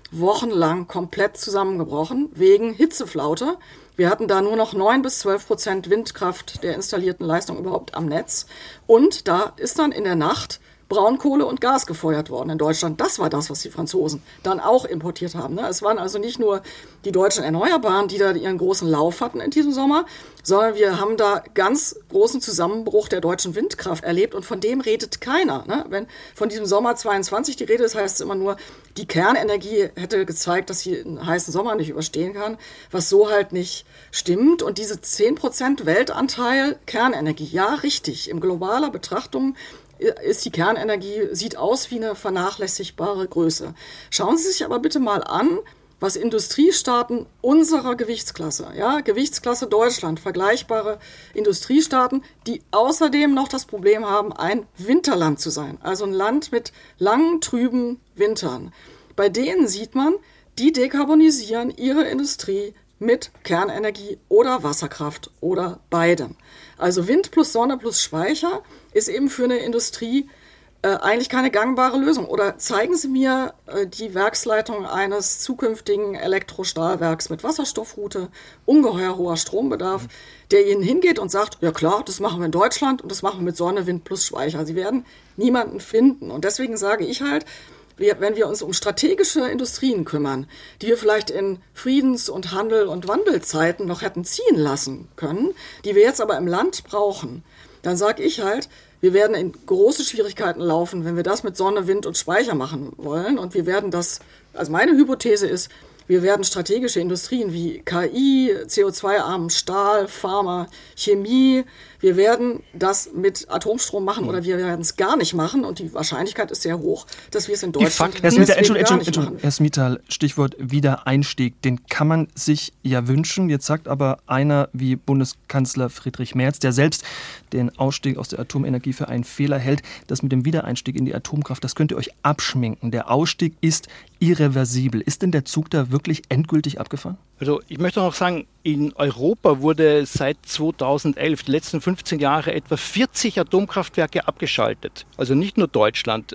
wochenlang komplett zusammengebrochen wegen Hitzeflaute. Wir hatten da nur noch neun bis zwölf Prozent Windkraft der installierten Leistung überhaupt am Netz. Und da ist dann in der Nacht Braunkohle und Gas gefeuert worden in Deutschland. Das war das, was die Franzosen dann auch importiert haben. Ne? Es waren also nicht nur die deutschen Erneuerbaren, die da ihren großen Lauf hatten in diesem Sommer, sondern wir haben da ganz großen Zusammenbruch der deutschen Windkraft erlebt und von dem redet keiner. Ne? Wenn von diesem Sommer zweiundzwanzig die Rede ist, heißt es immer nur, die Kernenergie hätte gezeigt, dass sie einen heißen Sommer nicht überstehen kann, was so halt nicht stimmt. Und diese zehn Prozent Weltanteil Kernenergie, ja richtig, in globaler Betrachtung ist die Kernenergie, sieht aus wie eine vernachlässigbare Größe. Schauen Sie sich aber bitte mal an, was Industriestaaten unserer Gewichtsklasse, ja, Gewichtsklasse Deutschland, vergleichbare Industriestaaten, die außerdem noch das Problem haben, ein Winterland zu sein, also ein Land mit langen, trüben Wintern. Bei denen sieht man, die dekarbonisieren ihre Industrie mit Kernenergie oder Wasserkraft oder beidem. Also Wind plus Sonne plus Speicher ist eben für eine Industrie äh, eigentlich keine gangbare Lösung. Oder zeigen Sie mir äh, die Werksleitung eines zukünftigen Elektrostahlwerks mit Wasserstoffroute, ungeheuer hoher Strombedarf, der Ihnen hingeht und sagt, ja klar, das machen wir in Deutschland und das machen wir mit Sonne, Wind plus Speicher. Sie werden niemanden finden. Und deswegen sage ich halt, Wir, wenn wir uns um strategische Industrien kümmern, die wir vielleicht in Friedens- und Handel- und Wandelzeiten noch hätten ziehen lassen können, die wir jetzt aber im Land brauchen, dann sage ich halt, wir werden in große Schwierigkeiten laufen, wenn wir das mit Sonne, Wind und Speicher machen wollen. Und wir werden das, also meine Hypothese ist, wir werden strategische Industrien wie K I, C O zwei armen Stahl, Pharma, Chemie, wir werden das mit Atomstrom machen oder wir werden es gar nicht machen. Und die Wahrscheinlichkeit ist sehr hoch, dass wir es in Deutschland Herr Smittal, Entschuldigung, gar nicht Entschuldigung, machen. Herr Smittal, Stichwort Wiedereinstieg, den kann man sich ja wünschen. Jetzt sagt aber einer wie Bundeskanzler Friedrich Merz, der selbst den Ausstieg aus der Atomenergie für einen Fehler hält, dass mit dem Wiedereinstieg in die Atomkraft, das könnt ihr euch abschminken. Der Ausstieg ist irreversibel. Ist denn der Zug da wirklich endgültig abgefahren? Also ich möchte noch sagen, in Europa wurde seit zweitausendelf, die letzten fünfzehn Jahre, etwa vierzig Atomkraftwerke abgeschaltet. Also nicht nur Deutschland.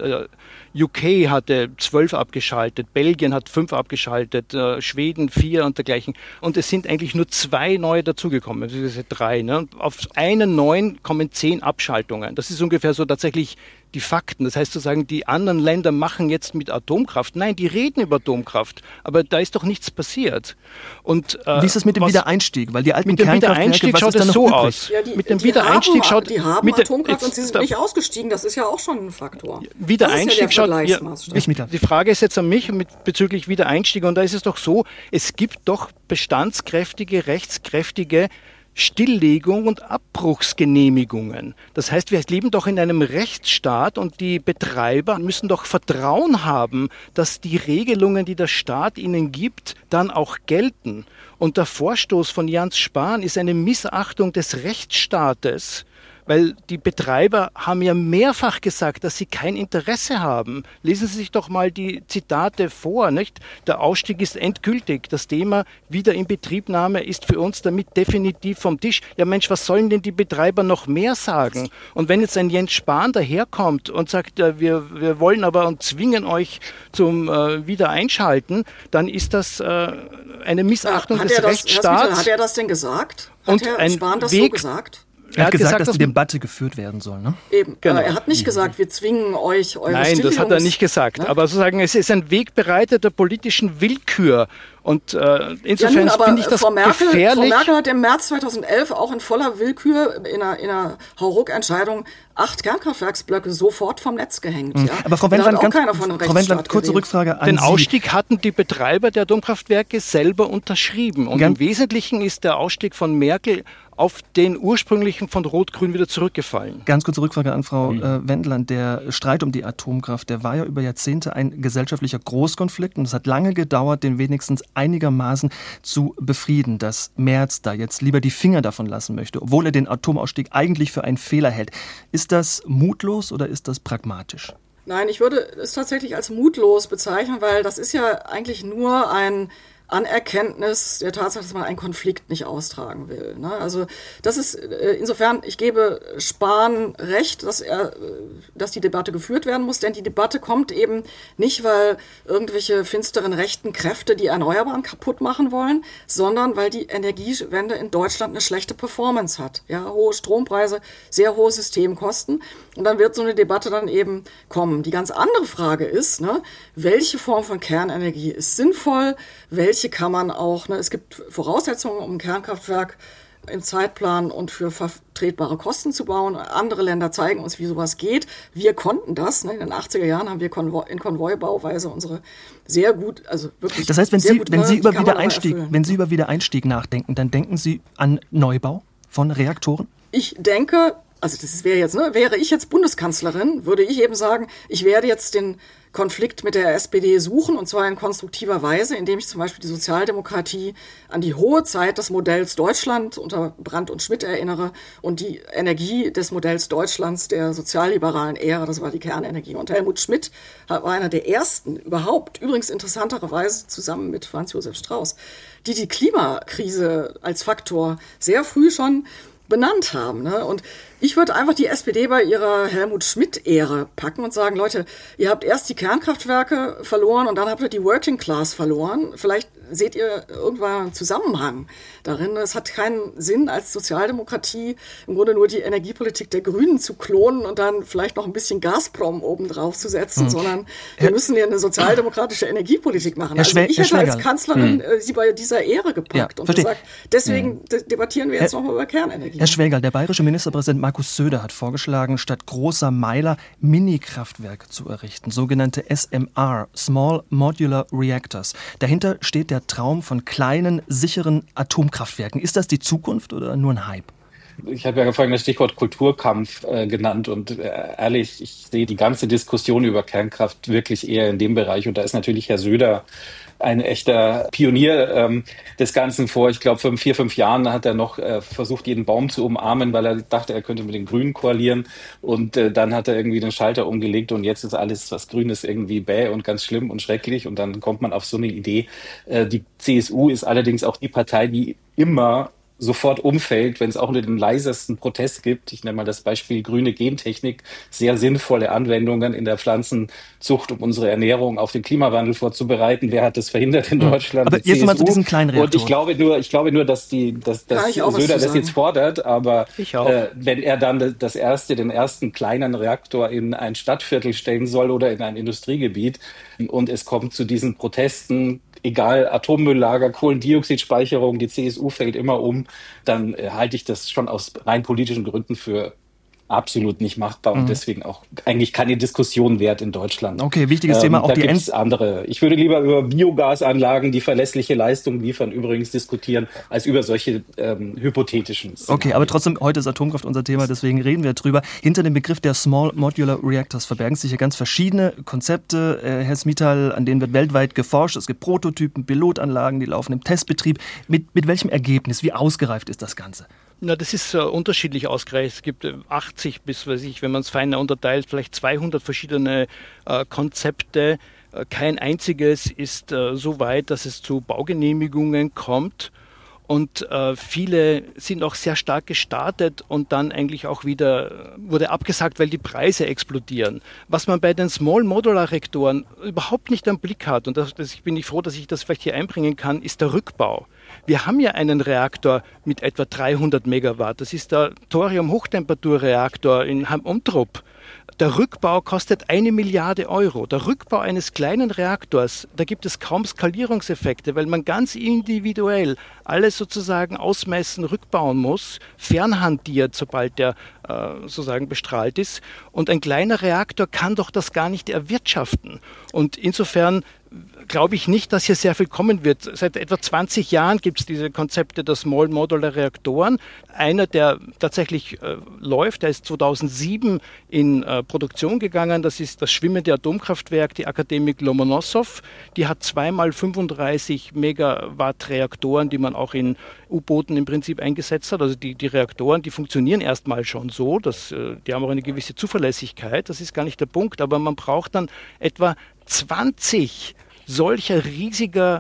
U K hatte zwölf abgeschaltet, Belgien hat fünf abgeschaltet, Schweden vier und dergleichen. Und es sind eigentlich nur zwei neue dazugekommen, also diese drei. Ne? Auf einen neuen kommen zehn Abschaltungen. Das ist ungefähr so tatsächlich die Fakten. Das heißt zu sagen, die anderen Länder machen jetzt mit Atomkraft. Nein, die reden über Atomkraft, aber da ist doch nichts passiert. Und, äh, wie ist es mit dem was, Wiedereinstieg? Weil die alten mit dem Wiedereinstieg schaut es so aus. Ja, die, mit dem die Wiedereinstieg haben, schaut die haben mit Atomkraft der, und sie sind nicht ausgestiegen. Das ist ja auch schon ein Faktor. Wiedereinstieg das ist ja der schaut. Vergleichsmaßstab. Ja, die Frage ist jetzt an mich mit bezüglich Wiedereinstieg und da ist es doch so: Es gibt doch bestandskräftige, rechtskräftige Stilllegung und Abbruchsgenehmigungen. Das heißt, wir leben doch in einem Rechtsstaat und die Betreiber müssen doch Vertrauen haben, dass die Regelungen, die der Staat ihnen gibt, dann auch gelten. Und der Vorstoß von Jens Spahn ist eine Missachtung des Rechtsstaates. Weil die Betreiber haben ja mehrfach gesagt, dass sie kein Interesse haben. Lesen Sie sich doch mal die Zitate vor, nicht? Der Ausstieg ist endgültig. Das Thema Wiederinbetriebnahme ist für uns damit definitiv vom Tisch. Ja Mensch, was sollen denn die Betreiber noch mehr sagen? Und wenn jetzt ein Jens Spahn daherkommt und sagt, äh, wir, wir wollen aber und zwingen euch zum äh, Wiedereinschalten, dann ist das äh, eine Missachtung hat des das, Rechtsstaats. Hat er das denn gesagt? Hat und Herr ein Spahn das Weg, so gesagt? Er hat gesagt, gesagt, dass, dass die Debatte geführt werden soll, ne? Eben. Genau. Er hat nicht gesagt, wir zwingen euch eure Nein, das hat er nicht gesagt. Ne? Aber sozusagen, es ist ein Wegbereiter der politischen Willkür. Und äh, insofern ja, finde ich das Frau Merkel, gefährlich. Frau Merkel hat im März zweitausendelf auch in voller Willkür in einer, in einer Hauruck-Entscheidung acht Kernkraftwerksblöcke sofort vom Netz gehängt. Mhm. Ja? Aber Frau Wendland, ganz, Frau Wendland, kurze geredet. Rückfrage an Den Sie. Ausstieg hatten die Betreiber der Atomkraftwerke selber unterschrieben. Und Gern. im Wesentlichen ist der Ausstieg von Merkel auf den ursprünglichen von Rot-Grün wieder zurückgefallen. Ganz kurze Rückfrage an Frau mhm. äh, Wendland. Der Streit um die Atomkraft, der war ja über Jahrzehnte ein gesellschaftlicher Großkonflikt und es hat lange gedauert, den wenigstens einigermaßen zu befrieden, dass Merz da jetzt lieber die Finger davon lassen möchte, obwohl er den Atomausstieg eigentlich für einen Fehler hält. Ist das mutlos oder ist das pragmatisch? Nein, ich würde es tatsächlich als mutlos bezeichnen, weil das ist ja eigentlich nur ein Anerkenntnis der Tatsache, dass man einen Konflikt nicht austragen will. Ne? Also das ist äh, insofern, ich gebe Spahn recht, dass er, dass die Debatte geführt werden muss, denn die Debatte kommt eben nicht, weil irgendwelche finsteren rechten Kräfte die Erneuerbaren kaputt machen wollen, sondern weil die Energiewende in Deutschland eine schlechte Performance hat. Ja, hohe Strompreise, sehr hohe Systemkosten. Und dann wird so eine Debatte dann eben kommen. Die ganz andere Frage ist, ne, welche Form von Kernenergie ist sinnvoll, welche kann man auch, ne, es gibt Voraussetzungen, um ein Kernkraftwerk im Zeitplan und für vertretbare Kosten zu bauen. Andere Länder zeigen uns, wie sowas geht. Wir konnten das. Ne? In den achtziger Jahren haben wir Konvoi, in Konvoibauweise unsere sehr gut, also wirklich. Das heißt, wenn sehr Sie, gut, wenn ne, Sie über kann man Wiedereinstieg, wenn Sie über Wiedereinstieg nachdenken, dann denken Sie an Neubau von Reaktoren? Ich denke, also das wäre jetzt, ne, wäre ich jetzt Bundeskanzlerin, würde ich eben sagen, ich werde jetzt den Konflikt mit der S P D suchen, und zwar in konstruktiver Weise, indem ich zum Beispiel die Sozialdemokratie an die hohe Zeit des Modells Deutschland unter Brandt und Schmidt erinnere und die Energie des Modells Deutschlands der sozialliberalen Ära, das war die Kernenergie. Und Helmut Schmidt war einer der ersten überhaupt, übrigens interessanterweise zusammen mit Franz Josef Strauß, die die Klimakrise als Faktor sehr früh schon benannt haben. Ne? Und ich würde einfach die S P D bei ihrer Helmut-Schmidt-Ehre packen und sagen, Leute, ihr habt erst die Kernkraftwerke verloren und dann habt ihr die Working Class verloren. Vielleicht seht ihr irgendwann einen Zusammenhang darin. Es hat keinen Sinn, als Sozialdemokratie im Grunde nur die Energiepolitik der Grünen zu klonen und dann vielleicht noch ein bisschen Gazprom obendrauf zu setzen, hm. sondern wir müssen ja eine sozialdemokratische Energiepolitik machen. Herr also ich Herr hätte als Schwegel. Kanzlerin hm. sie bei dieser Ehre gepackt ja, und verstehe. gesagt, deswegen hm. debattieren wir jetzt Herr, nochmal über Kernenergie. Herr Schwegel, der bayerische Ministerpräsident Markus Söder hat vorgeschlagen, statt großer Meiler Mini-Kraftwerke zu errichten, sogenannte S M R, Small Modular Reactors. Dahinter steht der Traum von kleinen, sicheren Atomkraftwerken. Ist das die Zukunft oder nur ein Hype? Ich habe ja vorhin das Stichwort Kulturkampf äh, genannt und äh, ehrlich, ich sehe die ganze Diskussion über Kernkraft wirklich eher in dem Bereich, und da ist natürlich Herr Söder ein echter Pionier ähm, des Ganzen. Vor, ich glaube, vor vier, fünf Jahren hat er noch äh, versucht, jeden Baum zu umarmen, weil er dachte, er könnte mit den Grünen koalieren, und äh, dann hat er irgendwie den Schalter umgelegt und jetzt ist alles, was grün ist, irgendwie bäh und ganz schlimm und schrecklich, und dann kommt man auf so eine Idee. Äh, die C S U ist allerdings auch die Partei, die immer sofort umfällt, wenn es auch nur den leisesten Protest gibt. Ich nenne mal das Beispiel grüne Gentechnik, sehr sinnvolle Anwendungen in der Pflanzenzucht, um unsere Ernährung auf den Klimawandel vorzubereiten. Wer hat das verhindert in Deutschland? Aber die jetzt C S U. mal zu diesen kleinen Reaktoren. Und ich glaube nur, ich glaube nur, dass die, dass, dass Söder das jetzt fordert, aber äh, wenn er dann das erste, den ersten kleinen Reaktor in ein Stadtviertel stellen soll oder in ein Industriegebiet und es kommt zu diesen Protesten, egal, Atommülllager, Kohlendioxidspeicherung, die C S U fällt immer um, dann äh, halte ich das schon aus rein politischen Gründen für absolut nicht machbar und mhm. deswegen auch eigentlich keine Diskussion wert in Deutschland. Okay, wichtiges ähm, Thema. Auch da die gibt's andere. Ich würde lieber über Biogasanlagen, die verlässliche Leistung liefern, übrigens diskutieren, als über solche ähm, hypothetischen Szenarien. Okay, aber trotzdem, heute ist Atomkraft unser Thema, deswegen reden wir drüber. Hinter dem Begriff der Small Modular Reactors verbergen sich ja ganz verschiedene Konzepte. Äh, Herr Smital, an denen wird weltweit geforscht. Es gibt Prototypen, Pilotanlagen, die laufen im Testbetrieb. Mit, mit welchem Ergebnis? Wie ausgereift ist das Ganze? Na, das ist äh, unterschiedlich ausgereicht. Es gibt äh, achtzig bis, weiß ich, wenn man es feiner unterteilt, vielleicht zweihundert verschiedene äh, Konzepte. Äh, kein einziges ist äh, so weit, dass es zu Baugenehmigungen kommt. Und äh, viele sind auch sehr stark gestartet und dann eigentlich auch wieder wurde abgesagt, weil die Preise explodieren. Was man bei den Small Modular Reaktoren überhaupt nicht am Blick hat, und das, das, ich bin nicht froh, dass ich das vielleicht hier einbringen kann, ist der Rückbau. Wir haben ja einen Reaktor mit etwa dreihundert Megawatt. Das ist der Thorium-Hochtemperaturreaktor in Hamm-Umtrup. Der Rückbau kostet eine Milliarde Euro. Der Rückbau eines kleinen Reaktors, da gibt es kaum Skalierungseffekte, weil man ganz individuell alles sozusagen ausmessen, rückbauen muss, fernhandiert, sobald der äh, sozusagen bestrahlt ist. Und ein kleiner Reaktor kann doch das gar nicht erwirtschaften. Und insofern glaube ich nicht, dass hier sehr viel kommen wird. Seit etwa zwanzig Jahren gibt es diese Konzepte der Small Modular Reaktoren. Einer, der tatsächlich äh, läuft, der ist zweitausendsieben in äh, Produktion gegangen. Das ist das schwimmende Atomkraftwerk, die Akademik Lomonossow. Die hat zweimal fünfunddreißig Megawatt Reaktoren, die man auch in U-Booten im Prinzip eingesetzt hat. Also die, die Reaktoren, die funktionieren erstmal schon so. Dass, äh, die haben auch eine gewisse Zuverlässigkeit. Das ist gar nicht der Punkt. Aber man braucht dann etwa zwanzig solcher riesiger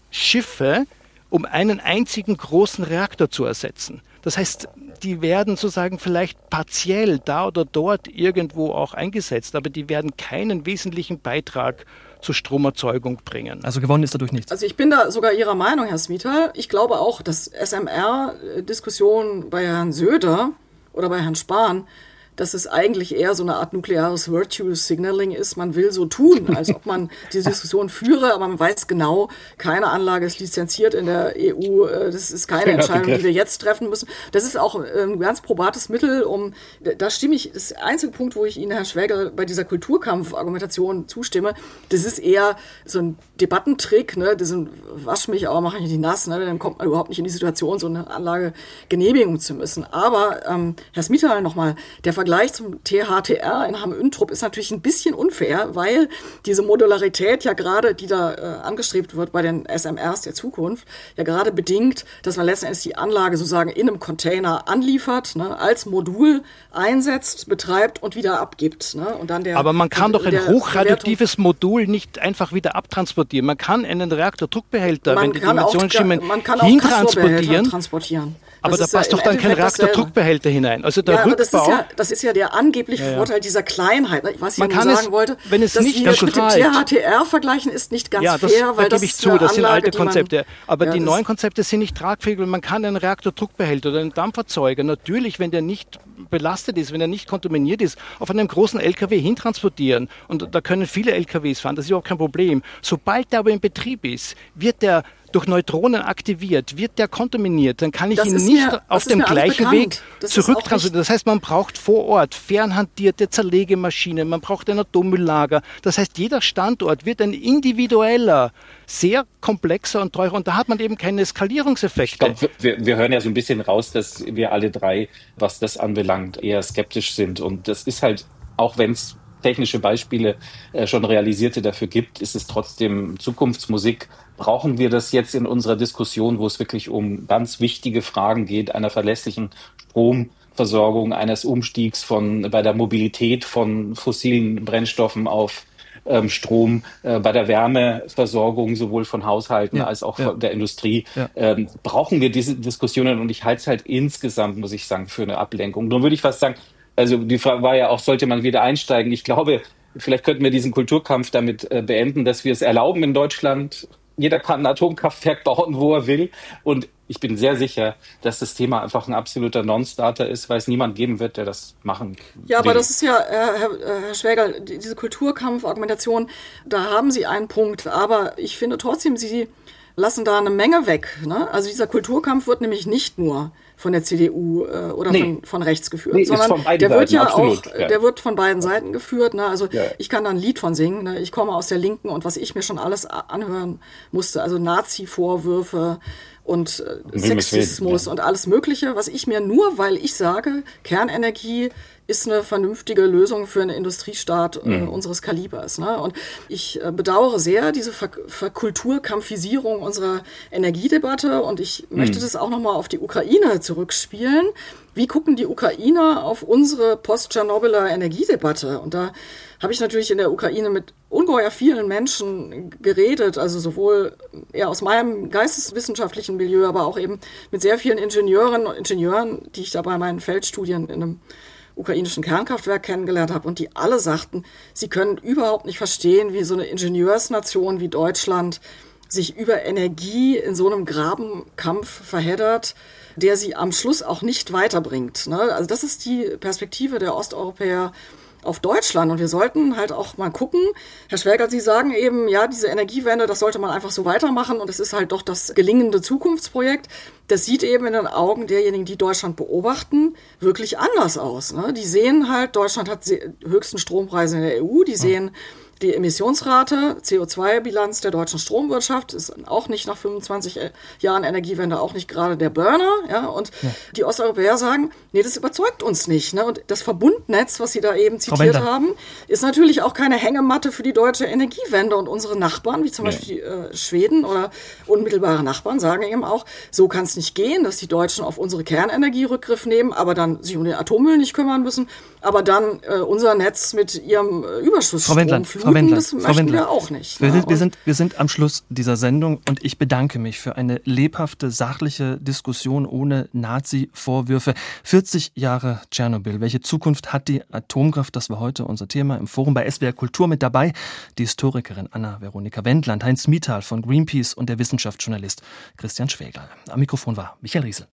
Schiffe, um einen einzigen großen Reaktor zu ersetzen. Das heißt, die werden sozusagen vielleicht partiell da oder dort irgendwo auch eingesetzt, aber die werden keinen wesentlichen Beitrag zur Stromerzeugung bringen. Also gewonnen ist dadurch nichts. Also ich bin da sogar Ihrer Meinung, Herr Smital. Ich glaube auch, dass S M R-Diskussionen bei Herrn Söder oder bei Herrn Spahn, dass es eigentlich eher so eine Art nukleares Virtue Signaling ist. Man will so tun, als ob man die Diskussion führe, aber man weiß genau, keine Anlage ist lizenziert in der E U. Das ist keine Entscheidung, die wir jetzt treffen müssen. Das ist auch ein ganz probates Mittel, um, da stimme ich, das ist der einzige Punkt, wo ich Ihnen, Herr Schwäger, bei dieser Kulturkampf-Argumentation zustimme. Das ist eher so ein Debattentrick, ne? Das sind, wasch mich, aber mache ich die nass, ne? Dann kommt man überhaupt nicht in die Situation, so eine Anlage genehmigen zu müssen. Aber, ähm, Herr Smital nochmal, der Vergleich Vergleich zum T H T R in Hamm-Üntrop ist natürlich ein bisschen unfair, weil diese Modularität ja gerade, die da äh, angestrebt wird bei den S M Rs der Zukunft, ja gerade bedingt, dass man letztendlich die Anlage sozusagen in einem Container anliefert, ne, als Modul einsetzt, betreibt und wieder abgibt. Ne, und dann der, Aber man kann der, doch ein der hochradioaktives Bewertung, Modul nicht einfach wieder abtransportieren. Man kann einen Reaktordruckbehälter, wenn die Dimensionen stimmen, hintransportieren. Transportieren. Aber da passt ja doch dann kein Reaktordruckbehälter hinein. Also der ja, aber Rückbau, das ist ja, das ist ja der angebliche ja, ja. Vorteil dieser Kleinheit. Was ich sagen es, wollte, wenn es dass nicht wir mit dem halt. T H T R vergleichen, ist nicht ganz ja, das, fair, weil da das gebe ich zu, das sind alte Konzepte. Man, aber ja, die neuen Konzepte sind nicht tragfähig, weil man kann einen Reaktordruckbehälter oder einen Dampferzeuger natürlich, wenn der nicht belastet ist, wenn er nicht kontaminiert ist, auf einem großen L K W hintransportieren. Und da können viele L K Ws fahren, das ist überhaupt kein Problem. Sobald der aber in Betrieb ist, wird der durch Neutronen aktiviert, wird der kontaminiert, dann kann ich das ihn nicht mir, auf dem gleichen Weg zurücktransportieren. Das heißt, man braucht vor Ort fernhantierte Zerlegemaschinen, man braucht ein Atommülllager. Das heißt, jeder Standort wird ein individueller, sehr komplexer und teurer und da hat man eben keine Skalierungseffekte. Ich glaube, wir, wir hören ja so ein bisschen raus, dass wir alle drei, was das anbelangt, eher skeptisch sind und das ist halt, auch wenn es technische Beispiele äh, schon realisierte dafür gibt, ist es trotzdem Zukunftsmusik. Brauchen wir das jetzt in unserer Diskussion, wo es wirklich um ganz wichtige Fragen geht, einer verlässlichen Stromversorgung, eines Umstiegs von bei der Mobilität von fossilen Brennstoffen auf ähm, Strom, äh, bei der Wärmeversorgung sowohl von Haushalten ja, als auch ja. von der Industrie. Ja. Ähm, brauchen wir diese Diskussionen und ich halte es halt insgesamt, muss ich sagen, für eine Ablenkung. Nun würde ich fast sagen, also die Frage war ja auch, sollte man wieder einsteigen? Ich glaube, vielleicht könnten wir diesen Kulturkampf damit äh, beenden, dass wir es erlauben in Deutschland. Jeder kann ein Atomkraftwerk bauen, wo er will. Und ich bin sehr sicher, dass das Thema einfach ein absoluter Non-Starter ist, weil es niemand geben wird, der das machen will. Ja, aber das ist ja, Herr, Herr Schwäger, diese Kulturkampf-Argumentation, da haben Sie einen Punkt. Aber ich finde trotzdem, Sie lassen da eine Menge weg. Ne? Also dieser Kulturkampf wird nämlich nicht nur von der C D U äh, oder nee. von, von rechts geführt, nee, sondern der wird Seiten, ja absolut, auch, ja. der wird von beiden Seiten geführt. Ne? Also ja. ich kann da ein Lied von singen. Ne? Ich komme aus der Linken und was ich mir schon alles anhören musste, also Nazi-Vorwürfe und äh, Sexismus ja. und alles Mögliche, was ich mir nur, weil ich sage, Kernenergie ist eine vernünftige Lösung für einen Industriestaat äh, mhm. unseres Kalibers. Ne? Und ich äh, bedauere sehr diese Ver- Verkulturkampfisierung unserer Energiedebatte und ich mhm. möchte das auch nochmal auf die Ukraine zurückspielen. Wie gucken die Ukrainer auf unsere Post-Tschernobyler Energiedebatte? Und da habe ich natürlich in der Ukraine mit ungeheuer vielen Menschen geredet, also sowohl eher aus meinem geisteswissenschaftlichen Milieu, aber auch eben mit sehr vielen Ingenieurinnen und Ingenieuren, die ich da bei meinen Feldstudien in einem ukrainischen Kernkraftwerk kennengelernt habe und die alle sagten, sie können überhaupt nicht verstehen, wie so eine Ingenieursnation wie Deutschland sich über Energie in so einem Grabenkampf verheddert, der sie am Schluss auch nicht weiterbringt. Ne? Also das ist die Perspektive der Osteuropäer auf Deutschland. Und wir sollten halt auch mal gucken, Herr Schwäger, Sie sagen eben, ja, diese Energiewende, das sollte man einfach so weitermachen und es ist halt doch das gelingende Zukunftsprojekt. Das sieht eben in den Augen derjenigen, die Deutschland beobachten, wirklich anders aus. Ne? Die sehen halt, Deutschland hat höchsten Strompreise in der E U, die sehen die Emissionsrate, C O zwei Bilanz der deutschen Stromwirtschaft ist auch nicht nach fünfundzwanzig Jahren Energiewende auch nicht gerade der Burner. Ja? Und ja. die Osteuropäer sagen, nee, das überzeugt uns nicht. Ne? Und das Verbundnetz, was Sie da eben zitiert haben, ist natürlich auch keine Hängematte für die deutsche Energiewende. Und unsere Nachbarn, wie zum ja. Beispiel äh, Schweden oder unmittelbare Nachbarn, sagen eben auch, so kann es nicht gehen, dass die Deutschen auf unsere Kernenergie Rückgriff nehmen, aber dann sich um den Atommüll nicht kümmern müssen, aber dann äh, unser Netz mit ihrem äh, Überschussstrom Guten, Wendler, das Frau möchten Wendler, wir auch nicht. Wir ne? sind, wir, sind, wir sind am Schluss dieser Sendung und ich bedanke mich für eine lebhafte, sachliche Diskussion ohne Nazi-Vorwürfe. vierzig Jahre Tschernobyl. Welche Zukunft hat die Atomkraft? Das war heute unser Thema im Forum bei S W R Kultur. Mit dabei die Historikerin Anna-Veronika Wendland, Heinz Mietal von Greenpeace und der Wissenschaftsjournalist Christian Schwegel. Am Mikrofon war Michael Riesel.